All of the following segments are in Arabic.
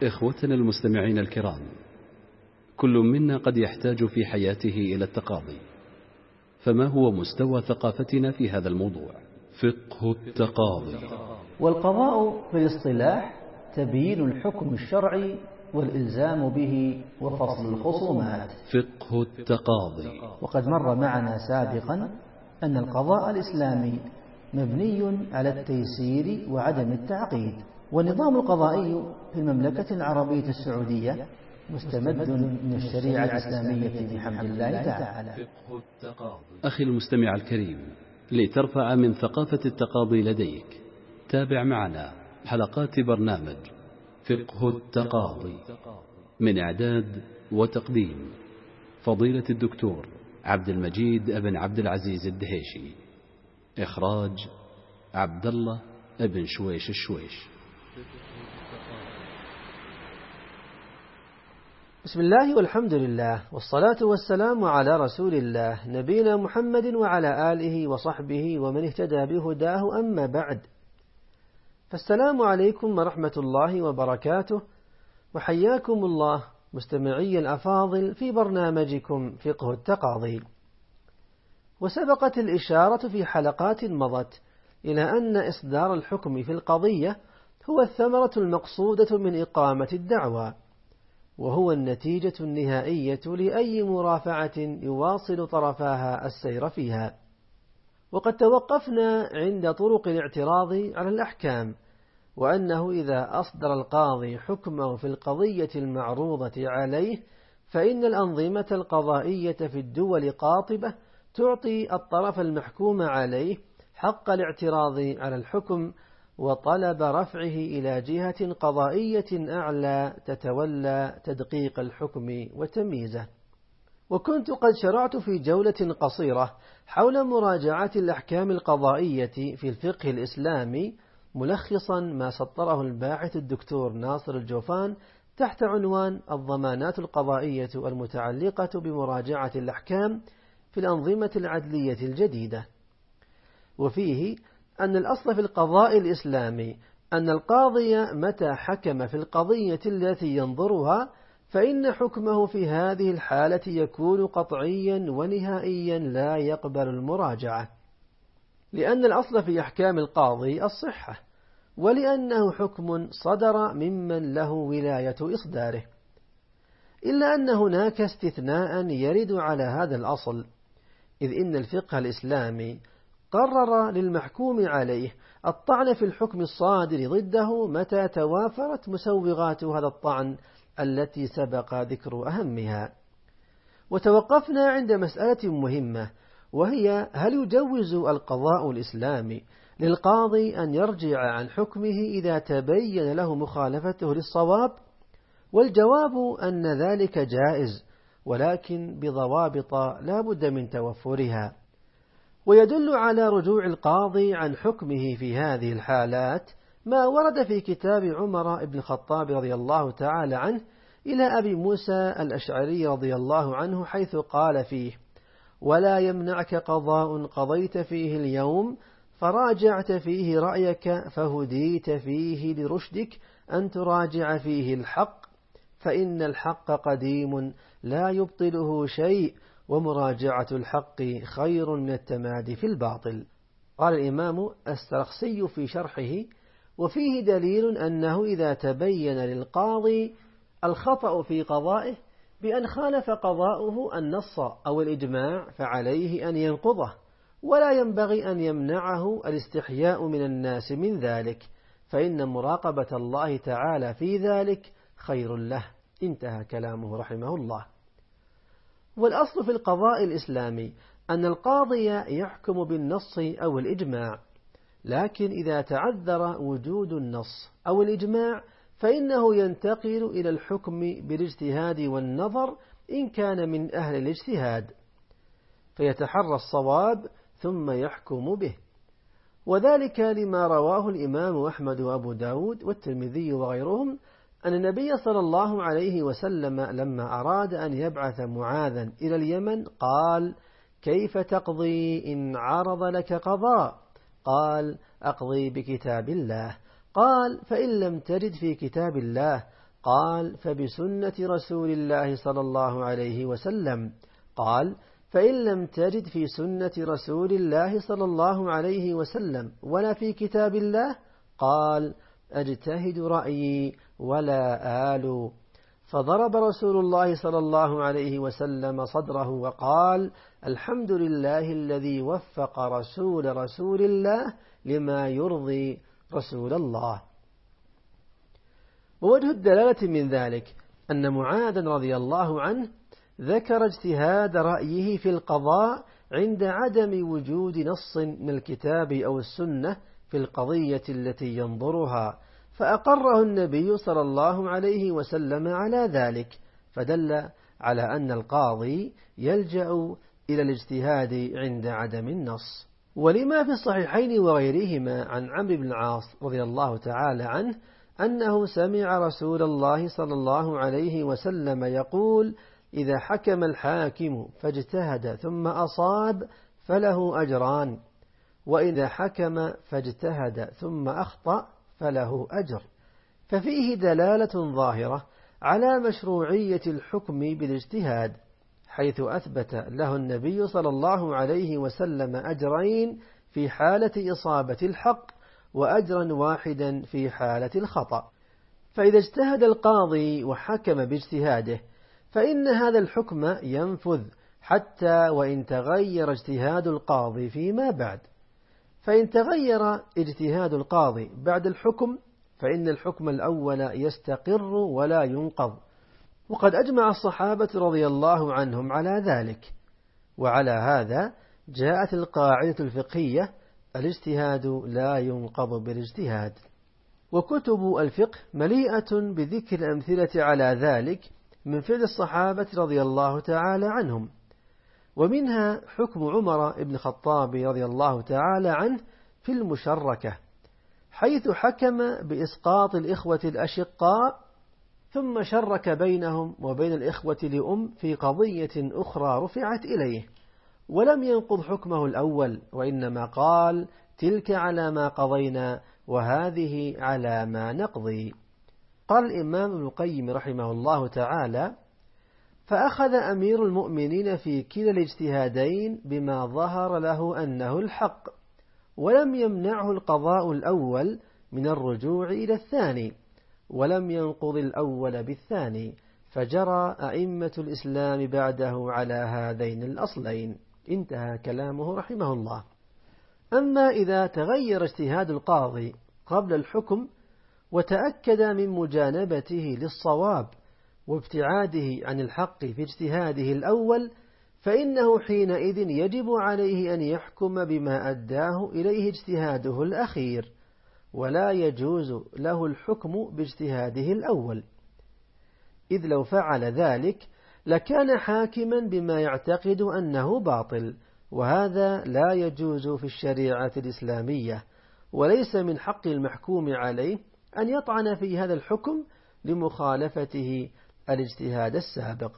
إخوتنا المستمعين الكرام، كل منا قد يحتاج في حياته إلى التقاضي، فما هو مستوى ثقافتنا في هذا الموضوع؟ فقه التقاضي. والقضاء في الاصطلاح تبيين الحكم الشرعي والإلزام به وفصل الخصومات. فقه التقاضي. وقد مر معنا سابقا أن القضاء الإسلامي مبني على التيسير وعدم التعقيد، والنظام القضائي في المملكة العربية السعودية مستمد من الشريعة الإسلامية بحمد الله تعالى. أخي المستمع الكريم، لترفع من ثقافة التقاضي لديك، تابع معنا حلقات برنامج فقه التقاضي من إعداد وتقديم فضيلة الدكتور عبد المجيد بن عبد العزيز الدهيشي، إخراج عبد الله بن شويش الشويش. بسم الله والحمد لله والصلاة والسلام على رسول الله نبينا محمد وعلى آله وصحبه ومن اهتدى بهداه، أما بعد، فالسلام عليكم ورحمة الله وبركاته، وحياكم الله مستمعي الأفاضل في برنامجكم فقه التقاضي. وسبقت الإشارة في حلقات مضت إلى أن إصدار الحكم في القضية هو الثمرة المقصودة من إقامة الدعوى، وهو النتيجة النهائية لأي مرافعة يواصل طرفاها السير فيها. وقد توقفنا عند طرق الاعتراض على الأحكام، وأنه إذا أصدر القاضي حكمه في القضية المعروضة عليه فإن الأنظمة القضائية في الدول قاطبة تعطي الطرف المحكوم عليه حق الاعتراض على الحكم وطلب رفعه إلى جهة قضائية أعلى تتولى تدقيق الحكم وتمييزه. وكنت قد شرعت في جولة قصيرة حول مراجعة الأحكام القضائية في الفقه الإسلامي، ملخصا ما سطره الباحث الدكتور ناصر الجوفان تحت عنوان الضمانات القضائية المتعلقة بمراجعة الأحكام في الأنظمة العدلية الجديدة. وفيه أن الأصل في القضاء الإسلامي أن القاضي متى حكم في القضية التي ينظرها فإن حكمه في هذه الحالة يكون قطعيا ونهائيا لا يقبل المراجعة، لأن الأصل في أحكام القاضي الصحة، ولأنه حكم صدر ممن له ولاية إصداره. إلا أن هناك استثناء يرد على هذا الأصل، إذ إن الفقه الإسلامي قرر للمحكوم عليه الطعن في الحكم الصادر ضده متى توافرت مسوغات هذا الطعن التي سبق ذكر أهمها. وتوقفنا عند مسألة مهمة، وهي هل يجوز القضاء الإسلامي للقاضي أن يرجع عن حكمه إذا تبين له مخالفته للصواب؟ والجواب أن ذلك جائز، ولكن بضوابط لا بد من توفرها. ويدل على رجوع القاضي عن حكمه في هذه الحالات ما ورد في كتاب عمر بن الخطاب رضي الله تعالى عنه إلى أبي موسى الأشعري رضي الله عنه، حيث قال فيه: ولا يمنعك قضاء قضيت فيه اليوم فراجعت فيه رأيك فهديت فيه لرشدك أن تراجع فيه الحق، فإن الحق قديم لا يبطله شيء، ومراجعة الحق خير من التمادي في الباطل. قال الإمام السرخسي في شرحه: وفيه دليل أنه إذا تبين للقاضي الخطأ في قضائه بأن خالف قضاؤه النص أو الإجماع فعليه أن ينقضه، ولا ينبغي أن يمنعه الاستحياء من الناس من ذلك، فإن مراقبة الله تعالى في ذلك خير له. انتهى كلامه رحمه الله. والأصل في القضاء الإسلامي أن القاضي يحكم بالنص أو الإجماع، لكن إذا تعذر وجود النص أو الإجماع فإنه ينتقل إلى الحكم بالاجتهاد والنظر إن كان من أهل الاجتهاد، فيتحرى الصواب ثم يحكم به. وذلك لما رواه الإمام أحمد وأبو داود والترمذي وغيرهم أن النبي صلى الله عليه وسلم لما أراد أن يبعث معاذا إلى اليمن قال: كيف تقضي إن عرض لك قضاء؟ قال: أقضي بكتاب الله. قال: فإن لم تجد في كتاب الله؟ قال: فبسنة رسول الله صلى الله عليه وسلم. قال: فإن لم تجد في سنة رسول الله صلى الله عليه وسلم ولا في كتاب الله، قال: أجتهد رأيي ولا آل. فضرب رسول الله صلى الله عليه وسلم صدره وقال: الحمد لله الذي وفق رسول الله لما يرضي رسول الله. ووجه الدلالة من ذلك أن معاذ رضي الله عنه ذكر اجتهاد رأيه في القضاء عند عدم وجود نص من الكتاب أو السنة في القضية التي ينظرها، فأقره النبي صلى الله عليه وسلم على ذلك، فدل على أن القاضي يلجأ إلى الاجتهاد عند عدم النص. ولما في الصحيحين وغيرهما عن عمرو بن العاص رضي الله تعالى عنه أنه سمع رسول الله صلى الله عليه وسلم يقول: إذا حكم الحاكم فاجتهد ثم أصاب فله أجران، وإذا حكم فاجتهد ثم أخطأ فله أجر. ففيه دلالة ظاهرة على مشروعية الحكم بالاجتهاد، حيث أثبت له النبي صلى الله عليه وسلم أجرين في حالة إصابة الحق، وأجرا واحدا في حالة الخطأ. فإذا اجتهد القاضي وحكم باجتهاده فإن هذا الحكم ينفذ حتى وإن تغير اجتهاد القاضي فيما بعد. فإن تغير اجتهاد القاضي بعد الحكم فإن الحكم الأول يستقر ولا ينقض، وقد أجمع الصحابة رضي الله عنهم على ذلك. وعلى هذا جاءت القاعدة الفقهية: الاجتهاد لا ينقض بالاجتهاد. وكتب الفقه مليئة بذكر الأمثلة على ذلك من فعل الصحابة رضي الله تعالى عنهم، ومنها حكم عمر بن الخطاب رضي الله تعالى عنه في المشركة، حيث حكم بإسقاط الإخوة الأشقاء ثم شرك بينهم وبين الإخوة لأم في قضية أخرى رفعت إليه، ولم ينقض حكمه الأول، وإنما قال: تلك على ما قضينا وهذه على ما نقضي. قال الإمام ابن القيم رحمه الله تعالى: فأخذ أمير المؤمنين في كلا الاجتهادين بما ظهر له أنه الحق، ولم يمنعه القضاء الأول من الرجوع إلى الثاني، ولم ينقض الأول بالثاني، فجرى أئمة الإسلام بعده على هذين الأصلين. انتهى كلامه رحمه الله. أما إذا تغير اجتهاد القاضي قبل الحكم وتأكد من مجانبته للصواب وابتعاده عن الحق في اجتهاده الأول، فإنه حينئذ يجب عليه أن يحكم بما أداه إليه اجتهاده الأخير، ولا يجوز له الحكم باجتهاده الأول، إذ لو فعل ذلك لكان حاكما بما يعتقد أنه باطل، وهذا لا يجوز في الشريعة الإسلامية، وليس من حق المحكوم عليه أن يطعن في هذا الحكم لمخالفته الاجتهاد السابق.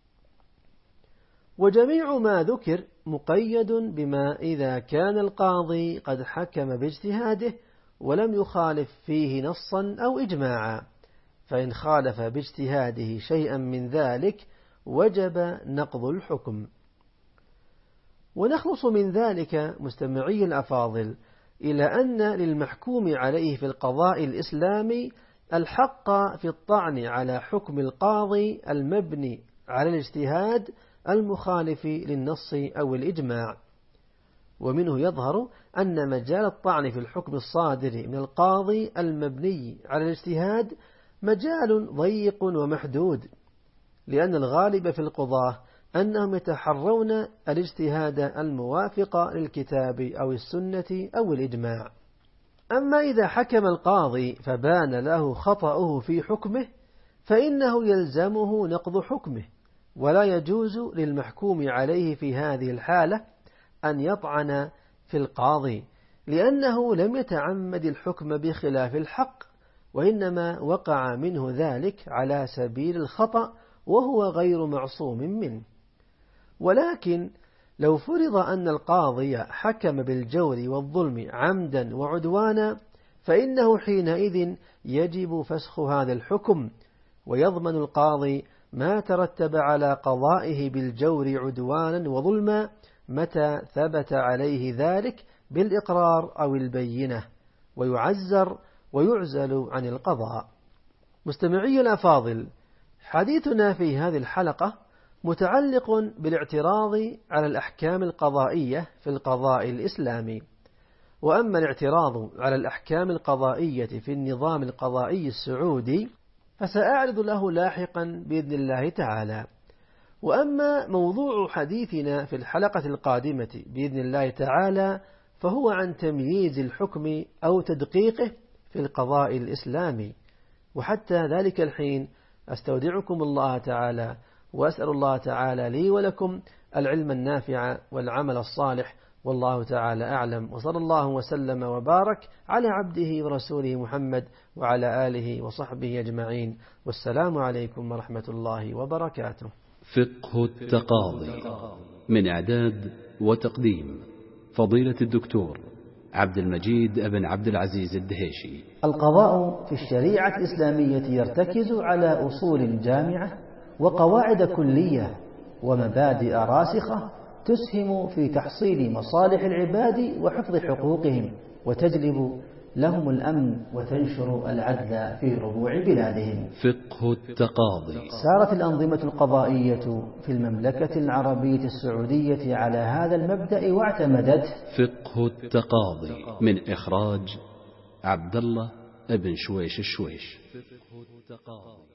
وجميع ما ذكر مقيد بما إذا كان القاضي قد حكم باجتهاده ولم يخالف فيه نصا أو إجماعا، فإن خالف باجتهاده شيئا من ذلك وجب نقض الحكم. ونخلص من ذلك مستمعي الأفاضل إلى أن للمحكوم عليه في القضاء الإسلامي الحق في الطعن على حكم القاضي المبني على الاجتهاد المخالف للنص أو الإجماع. ومنه يظهر أن مجال الطعن في الحكم الصادر من القاضي المبني على الاجتهاد مجال ضيق ومحدود، لأن الغالب في القضاة أنهم يتحرون الاجتهاد الموافق للكتاب أو السنة أو الإجماع. أما إذا حكم القاضي فبان له خطأه في حكمه فإنه يلزمه نقض حكمه، ولا يجوز للمحكوم عليه في هذه الحالة أن يطعن في القاضي، لأنه لم يتعمد الحكم بخلاف الحق، وإنما وقع منه ذلك على سبيل الخطأ وهو غير معصوم منه. ولكن لو فرض أن القاضي حكم بالجور والظلم عمدا وعدوانا فإنه حينئذ يجب فسخ هذا الحكم، ويضمن القاضي ما ترتب على قضائه بالجور عدوانا وظلما متى ثبت عليه ذلك بالإقرار أو البينة، ويعزر ويعزل عن القضاء. مستمعي الأفاضل، حديثنا في هذه الحلقة متعلق بالاعتراض على الأحكام القضائية في القضاء الإسلامي. وأما الاعتراض على الأحكام القضائية في النظام القضائي السعودي فسأعرض له لاحقا بإذن الله تعالى. وأما موضوع حديثنا في الحلقة القادمة بإذن الله تعالى فهو عن تمييز الحكم أو تدقيقه في القضاء الإسلامي. وحتى ذلك الحين أستودعكم الله تعالى، وأسأل الله تعالى لي ولكم العلم النافع والعمل الصالح، والله تعالى أعلم. وصلى الله وسلم وبارك على عبده ورسوله محمد وعلى آله وصحبه أجمعين، والسلام عليكم ورحمة الله وبركاته. فقه التقاضي، من إعداد وتقديم فضيلة الدكتور عبد المجيد بن عبد العزيز الدهيشي. القضاء في الشريعة الإسلامية يرتكز على أصول جامعة وقواعد كلية ومبادئ راسخة تسهم في تحصيل مصالح العباد وحفظ حقوقهم، وتجلب لهم الأمن وتنشر العدل في ربوع بلادهم. فقه التقاضي. سارت الأنظمة القضائية في المملكة العربية السعودية على هذا المبدأ واعتمدته. فقه التقاضي، من إخراج عبد الله بن شويش الشويش. فقه التقاضي.